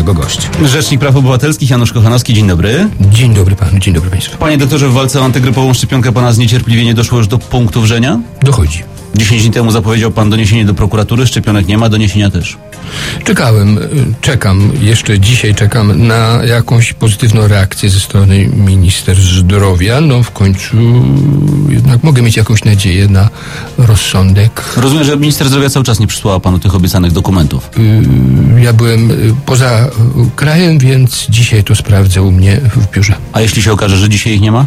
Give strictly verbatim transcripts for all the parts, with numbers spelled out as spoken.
naszego gościa. Rzecznik Praw Obywatelskich Janusz Kochanowski, dzień dobry. Dzień dobry panu, dzień dobry państwu. Panie doktorze, w walce o antygrypową szczepionkę pana zniecierpliwienie doszło już do punktu wrzenia? Dochodzi. dziesięć dni temu zapowiedział pan doniesienie do prokuratury, szczepionek nie ma, doniesienia też. Czekałem, czekam, jeszcze dzisiaj czekam na jakąś pozytywną reakcję ze strony minister zdrowia. No w końcu jednak mogę mieć jakąś nadzieję na rozsądek. Rozumiem, że minister zdrowia cały czas nie przysłała panu tych obiecanych dokumentów. Yy, ja byłem poza krajem, więc dzisiaj to sprawdzę u mnie w biurze. A jeśli się okaże, że dzisiaj ich nie ma?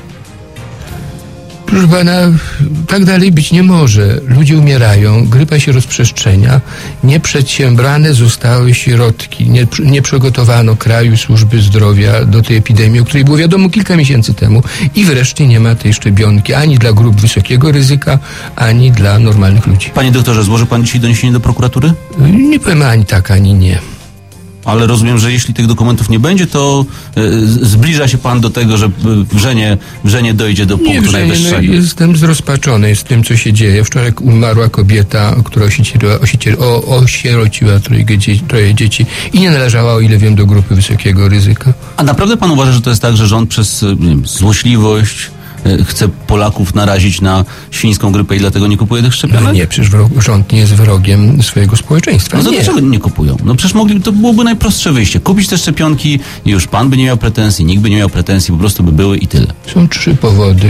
Proszę pana, tak dalej być nie może. Ludzie umierają, grypa się rozprzestrzenia, nieprzedsiębrane zostały środki, nie, nie przygotowano kraju, służby zdrowia do tej epidemii, o której było wiadomo kilka miesięcy temu i wreszcie nie ma tej szczepionki ani dla grup wysokiego ryzyka, ani dla normalnych ludzi. Panie doktorze, złoży pan dzisiaj doniesienie do prokuratury? Nie powiem ani tak, ani nie. Ale rozumiem, że jeśli tych dokumentów nie będzie, to y, zbliża się pan do tego, że wrzenie, wrzenie dojdzie do punktu nie, wrzenie, najwyższego. No, jestem zrozpaczony z tym, co się dzieje. Wczoraj umarła kobieta, która osierociła, o, osierociła trojga dzieci, troje dzieci i nie należała, o ile wiem, do grupy wysokiego ryzyka. A naprawdę pan uważa, że to jest tak, że rząd przez nie wiem, złośliwość chce Polaków narazić na świńską grypę i dlatego nie kupuje tych szczepionek? No nie, przecież rząd nie jest wrogiem swojego społeczeństwa. No to nie. dlaczego nie kupują? No przecież mogli, to byłoby najprostsze wyjście. Kupić te szczepionki i już pan by nie miał pretensji, nikt by nie miał pretensji, po prostu by były i tyle. Są trzy powody.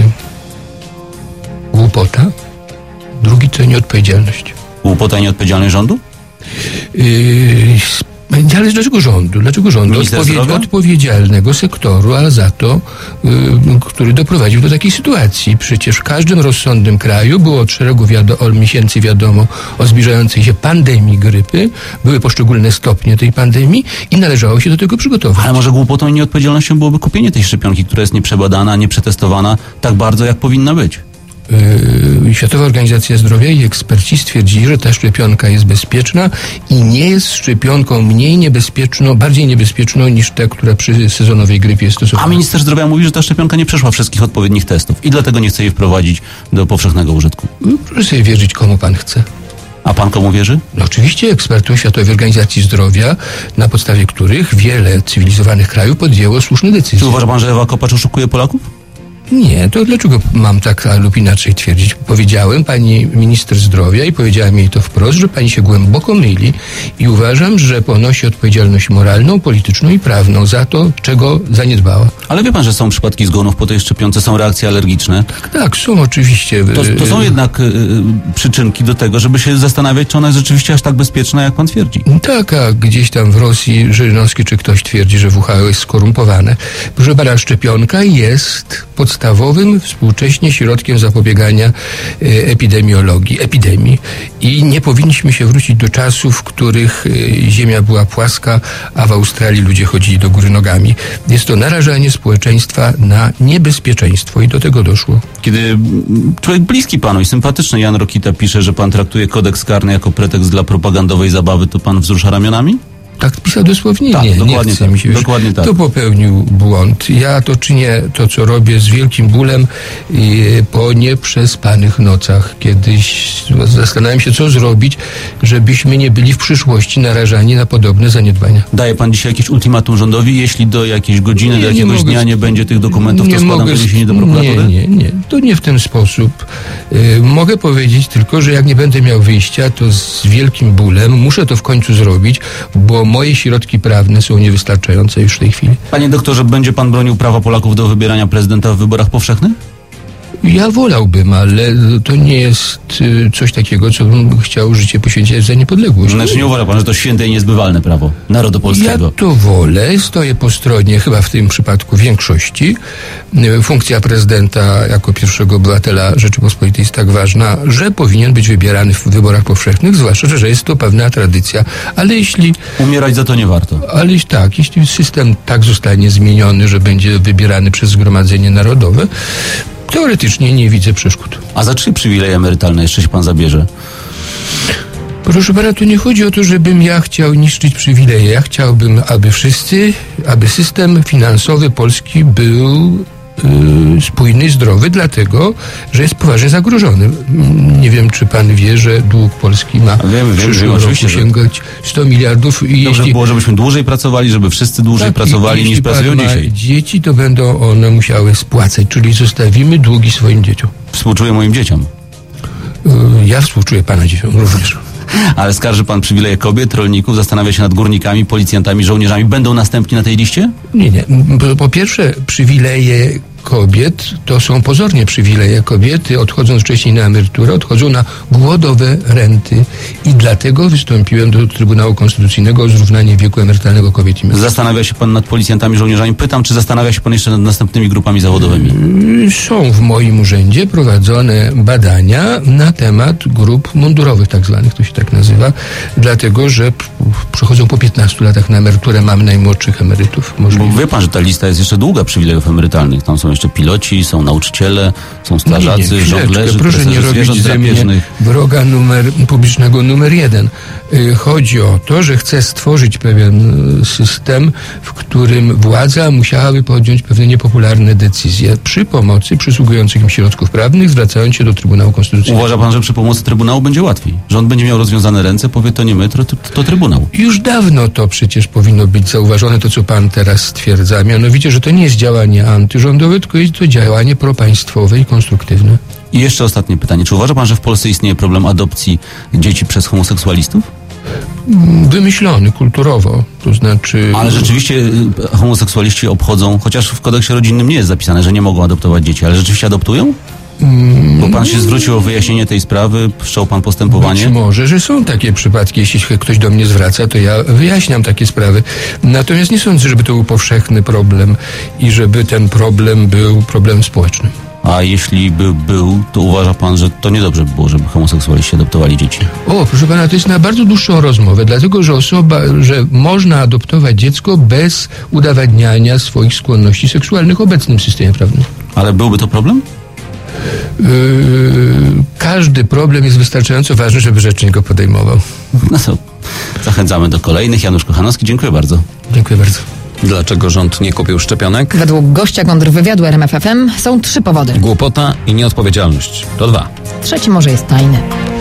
Głupota, drugi to nieodpowiedzialność. Głupota i nieodpowiedzialność rządu? Yy, Ale dlaczego rządu? Dlaczego rządu? Odpowie- odpowiedzialnego sektoru, a za to, yy, który doprowadził do takiej sytuacji. Przecież w każdym rozsądnym kraju było od szeregu wiado- miesięcy wiadomo o zbliżającej się pandemii grypy, były poszczególne stopnie tej pandemii i należało się do tego przygotować. Ale może głupotą i nieodpowiedzialnością byłoby kupienie tej szczepionki, która jest nieprzebadana, nieprzetestowana tak bardzo, jak powinna być? Yy, Światowa Organizacja Zdrowia i eksperci stwierdzili, że ta szczepionka jest bezpieczna i nie jest szczepionką mniej niebezpieczną, bardziej niebezpieczną niż ta, która przy sezonowej grypie jest stosowana. A minister zdrowia mówi, że ta szczepionka nie przeszła wszystkich odpowiednich testów i dlatego nie chce jej wprowadzić do powszechnego użytku. Proszę sobie wierzyć, komu pan chce. A pan komu wierzy? No oczywiście ekspertom Światowej Organizacji Zdrowia, na podstawie których wiele cywilizowanych krajów podjęło słuszne decyzje. Czy uważa pan, że Ewa Kopacz oszukuje Polaków? Nie, to dlaczego mam tak lub inaczej twierdzić? Powiedziałem pani minister zdrowia i powiedziałem jej to wprost, że pani się głęboko myli i uważam, że ponosi odpowiedzialność moralną, polityczną i prawną za to, czego zaniedbała. Ale wie pan, że są przypadki zgonów po tej szczepionce, są reakcje alergiczne. Tak, tak, są oczywiście. To, to są jednak y, y, przyczynki do tego, żeby się zastanawiać, czy ona jest rzeczywiście aż tak bezpieczna, jak pan twierdzi. Tak, a gdzieś tam w Rosji Żyrynowski czy ktoś twierdzi, że W H O jest skorumpowane. Proszę pana, szczepionka jest podstawowym współcześnie środkiem zapobiegania e, epidemiologii, epidemii i nie powinniśmy się wrócić do czasów, w których e, ziemia była płaska, a w Australii ludzie chodzili do góry nogami. Jest to narażanie społeczeństwa na niebezpieczeństwo i do tego doszło. Kiedy człowiek bliski panu i sympatyczny Jan Rokita pisze, że pan traktuje kodeks karny jako pretekst dla propagandowej zabawy, to pan wzrusza ramionami? Tak pisał dosłownie? Tak, nie, dokładnie nie chce tak, mi się już. dokładnie tak. To popełnił błąd. Ja to czynię, to co robię z wielkim bólem i po nieprzespanych nocach. Kiedyś zastanawiam się, co zrobić, żebyśmy nie byli w przyszłości narażani na podobne zaniedbania. Daje pan dzisiaj jakieś ultimatum rządowi? Jeśli do jakiejś godziny, Nie, do nie jakiegoś mogę dnia nie będzie tych dokumentów, nie to składam mogę, doniesienie do prokuratury? Nie, nie, nie. To nie w ten sposób. Yy, mogę powiedzieć tylko, że jak nie będę miał wyjścia, to z wielkim bólem muszę to w końcu zrobić, bo moje środki prawne są niewystarczające już w tej chwili. Panie doktorze, będzie pan bronił prawa Polaków do wybierania prezydenta w wyborach powszechnych? Ja wolałbym, ale to nie jest y, coś takiego, co bym chciał życie poświęcić za niepodległość. Znaczy nie uważa pan, że to święte i niezbywalne prawo narodu polskiego? Ja to wolę, stoję po stronie, chyba w tym przypadku większości. Y, Funkcja prezydenta jako pierwszego obywatela Rzeczypospolitej jest tak ważna, że powinien być wybierany w wyborach powszechnych, zwłaszcza, że jest to pewna tradycja. Ale jeśli... Umierać za to nie warto. Ale tak, jeśli system tak zostanie zmieniony, że będzie wybierany przez Zgromadzenie Narodowe, teoretycznie nie widzę przeszkód. A za czy przywileje emerytalne jeszcze się pan zabierze? Proszę pana, tu nie chodzi o to, żebym ja chciał niszczyć przywileje. Ja chciałbym, aby wszyscy, aby system finansowy Polski był y, spójny i zdrowy, dlatego, że jest poważnie zagrożony. Nie wiem, czy pan wie, że dług Polski ma wiemy, w przyszłym wiemy, roku oczywiście, sięgać sto miliardów. I Dobrze jeśli było, żebyśmy dłużej pracowali, żeby wszyscy dłużej tak, pracowali i, niż jeśli pracują pan ma dzisiaj. dzieci, to będą one musiały spłacać, czyli zostawimy długi swoim dzieciom. Współczuję moim dzieciom. Y, ja współczuję pana dzieciom również. Ale skarży pan przywileje kobiet, rolników, zastanawia się nad górnikami, policjantami, żołnierzami. Będą następni na tej liście? Nie, nie. Po, po pierwsze, przywileje kobiet to są pozornie przywileje. Kobiety, odchodząc wcześniej na emeryturę, odchodzą na głodowe renty i dlatego wystąpiłem do Trybunału Konstytucyjnego o zrównanie wieku emerytalnego kobiet i mężczyzn. Zastanawia się pan nad policjantami, żołnierzami. Pytam, czy zastanawia się pan jeszcze nad następnymi grupami zawodowymi? Są w moim urzędzie prowadzone badania na temat grup mundurowych tak zwanych, to się tak nazywa, dlatego, że p- przechodzą po piętnastu latach na emeryturę, mamy najmłodszych emerytów. Bo Możliwe. wie pan, że ta lista jest jeszcze długa przywilejów emerytalnych. Tam są jeszcze piloci, są nauczyciele, są strażacy, Nie, nie, chwileczkę, żonglerzy, proszę nie trenerzy zwierząt robić ze mnie drapieżnych. wroga numer, publicznego numer jeden. Y, Chodzi o to, że chcę stworzyć pewien y, system, w którym władza musiałaby podjąć pewne niepopularne decyzje przy pomocy przysługujących im środków prawnych, zwracając się do Trybunału Konstytucyjnego. Uważa pan, że przy pomocy Trybunału będzie łatwiej? Że on będzie miał rozwiązane ręce, powie to nie my, to, to, to Trybunał. Już dawno to przecież powinno być zauważone, to co pan teraz stwierdza, mianowicie, że to nie jest działanie antyrządowe, tylko jest to działanie propaństwowe i konstruktywne. I jeszcze ostatnie pytanie. Czy uważa pan, że w Polsce istnieje problem adopcji dzieci przez homoseksualistów? Wymyślony kulturowo, to znaczy... Ale rzeczywiście y, homoseksualiści obchodzą, chociaż w kodeksie rodzinnym nie jest zapisane, że nie mogą adoptować dzieci, ale rzeczywiście adoptują? Bo pan się zwrócił o wyjaśnienie tej sprawy, wszczął pan postępowanie. Być może, że są takie przypadki. Jeśli się ktoś do mnie zwraca, to ja wyjaśniam takie sprawy. Natomiast nie sądzę, żeby to był powszechny problem i żeby ten problem był problemem społecznym. A jeśli by był, to uważa pan, że to niedobrze by było, żeby homoseksualiści adoptowali dzieci? O, proszę pana, to jest na bardzo dłuższą rozmowę, dlatego, że osoba, że można adoptować dziecko bez udowadniania swoich skłonności seksualnych w obecnym systemie prawnym. Ale byłby to problem? Yy, każdy problem jest wystarczająco ważny, żeby rzecznik go podejmował. No to zachęcamy do kolejnych. Janusz Kochanowski, dziękuję bardzo. Dziękuję bardzo. Dlaczego rząd nie kupił szczepionek? Według gościa kontrwywiadu R M F F M są trzy powody. Głupota i nieodpowiedzialność. To dwa. Trzeci może jest tajny.